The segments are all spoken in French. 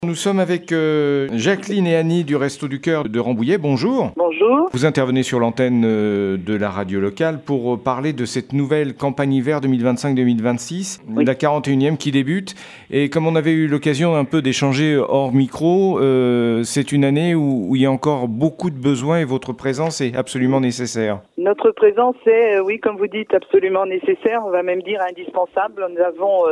Nous sommes avec Jacqueline et Annie du Resto du Cœur de Rambouillet. Bonjour. Bonjour. Vous intervenez sur l'antenne de la radio locale pour parler de cette nouvelle campagne hiver 2025-2026, Oui. la 41e qui débute. Et comme on avait eu l'occasion un peu d'échanger hors micro, c'est une année où il y a encore beaucoup de besoins et votre présence est absolument nécessaire. Notre présence est, oui, comme vous dites, absolument nécessaire. On va même dire indispensable. Nous avons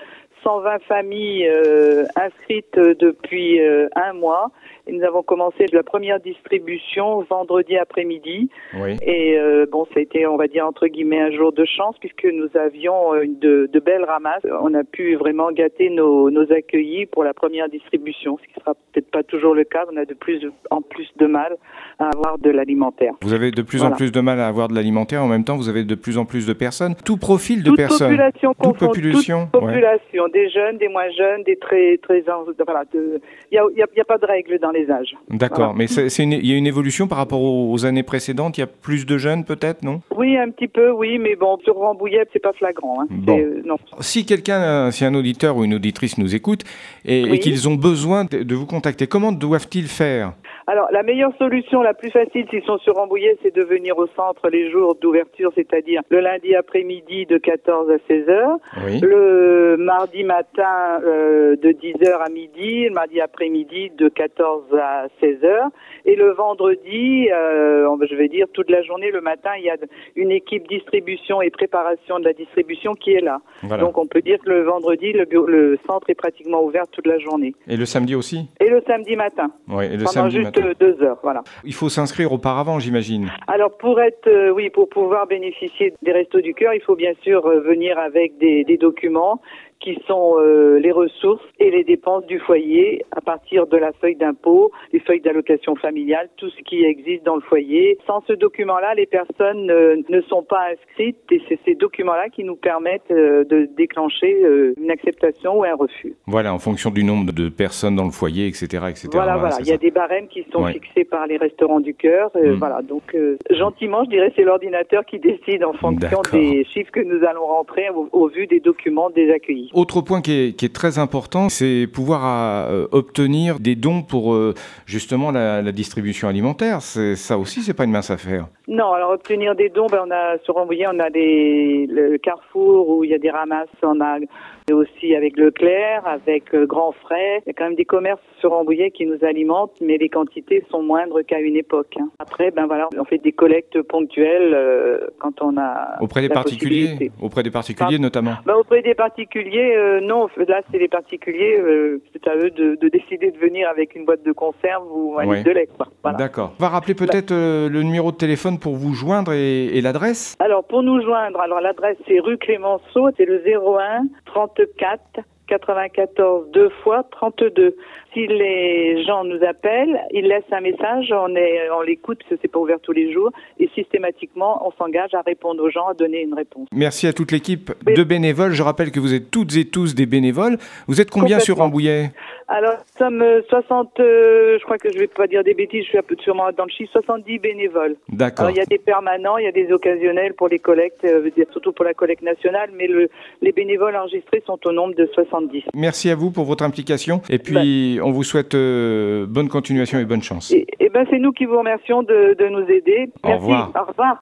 120 familles inscrites depuis un mois. Et nous avons commencé la première distribution vendredi après-midi. Oui. Et bon, ça a été, on va dire, entre guillemets, un jour de chance puisque nous avions de belles ramasses. On a pu vraiment gâter nos accueillis pour la première distribution, ce qui sera peut-être pas toujours le cas. On a de plus en plus de mal à avoir de l'alimentaire. Vous avez de plus en plus de mal à avoir de l'alimentaire. En même temps, vous avez de plus en plus de personnes. Tout profil de Toute personnes. population Toute population. Toute population. Des jeunes, des moins jeunes, des très voilà. Il y a pas de règle dans les âges. D'accord, Voilà. mais il y a une évolution par rapport aux années précédentes. Il y a plus de jeunes peut-être, non? Oui, un petit peu, oui, mais bon, sur Rambouillet, c'est pas flagrant. Hein. Bon. Non. Si un auditeur ou une auditrice nous écoute et qu'ils ont besoin de vous contacter, comment doivent-ils faire? Alors, la meilleure solution, la plus facile, s'ils sont sur Rambouillet, c'est de venir au centre les jours d'ouverture, c'est-à-dire le lundi après-midi de 14 à 16 heures, Oui. le mardi matin de 10 heures à midi, le mardi après-midi de 14 à 16 heures, et le vendredi, je vais dire toute la journée, le matin, il y a une équipe distribution et préparation de la distribution qui est là. Voilà. Donc, on peut dire que le vendredi, le centre est pratiquement ouvert toute la journée. Et le samedi aussi? Et le samedi matin. Oui, et le Pendant samedi juste matin. 2 heures, voilà. Il faut s'inscrire auparavant, j'imagine. Alors pour pouvoir bénéficier des Restos du Cœur, il faut bien sûr venir avec des documents qui sont les ressources et les dépenses du foyer à partir de la feuille d'impôt, les feuilles d'allocation familiale, tout ce qui existe dans le foyer. Sans ce document-là, les personnes ne sont pas inscrites et c'est ces documents-là qui nous permettent de déclencher une acceptation ou un refus. Voilà, en fonction du nombre de personnes dans le foyer, etc. etc. Voilà. Il y a des barèmes qui sont fixés par les Restaurants du Cœur. Voilà, donc gentiment, je dirais, c'est l'ordinateur qui décide en fonction des chiffres que nous allons rentrer au vu des documents des accueillis. Autre point qui est très important, c'est pouvoir obtenir des dons pour justement la distribution alimentaire. Ça aussi, c'est pas une mince affaire. Non, alors obtenir des dons, sur Rambouillet, on a le Carrefour où il y a des ramasses, on a aussi avec Leclerc, avec Grand Frais. Il y a quand même des commerces sur Rambouillet qui nous alimentent, mais les quantités sont moindres qu'à une époque. Hein. Après, on fait des collectes ponctuelles quand on a auprès des particuliers, notamment. Auprès des particuliers, non. Là, c'est les particuliers. C'est à eux de décider de venir avec une boîte de conserve ou un litre de lait. Quoi. Voilà. D'accord. On va rappeler peut-être le numéro de téléphone pour vous joindre et l'adresse. Alors, pour nous joindre, l'adresse c'est rue Clémenceau, c'est le 01 34 94 2 fois 32. Si les gens nous appellent, ils laissent un message, on l'écoute parce que c'est pas ouvert tous les jours et systématiquement on s'engage à répondre aux gens, à donner une réponse. Merci à toute l'équipe de bénévoles. Je rappelle que vous êtes toutes et tous des bénévoles. Vous êtes combien sur Rambouillet? Alors, nous sommes 60, je crois que je vais pas dire des bêtises, je suis un peu sûrement dans le chiffre, 70 bénévoles. D'accord. Alors, il y a des permanents, il y a des occasionnels pour les collectes, surtout pour la collecte nationale, mais les bénévoles enregistrés sont au nombre de 70. Merci à vous pour votre implication et puis on vous souhaite bonne continuation et bonne chance. C'est nous qui vous remercions de nous aider. Merci. Au revoir. Au revoir.